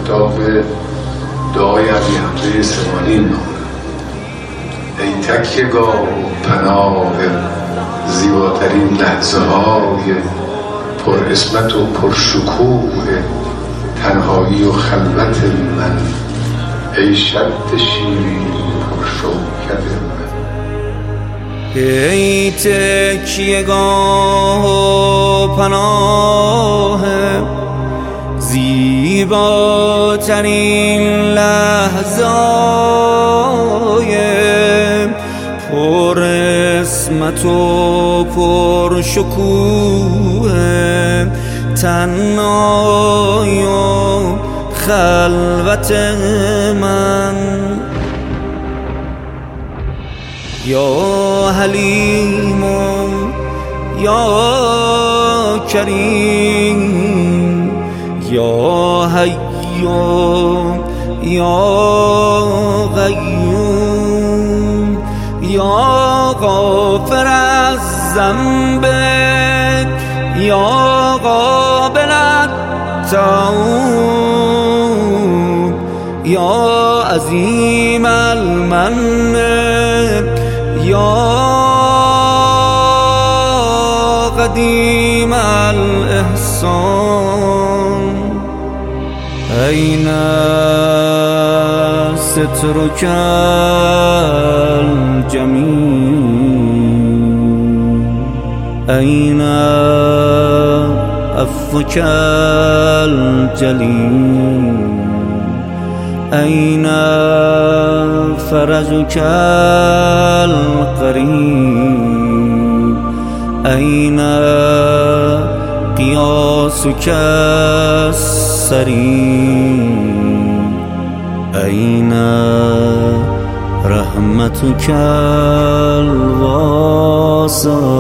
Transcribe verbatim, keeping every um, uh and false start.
آفتاب دعای عبیحمزه سمانی نامه. ای تکیه‌گاه و پناه زیباترین لحظه های پر اسمت و پر شکوه تنهایی و خلوت من، ای شد شیرین پر شوکت من. ای تکیه‌گاه و پناه زیباترین لحظه‌های پر اسمت و پر شکوه تنهایی و خلوت من. یا حلیم و یا کریم، یا حی یا قیوم، یا غافر از ذنب یا قابل التوب، یا عظیم المن یا قدیم الاحسان. أين سترك الجميل، أين عفوك الجليل، أين فرجك القريب، أين قياسك السريع، أين رحمتك الواسعة.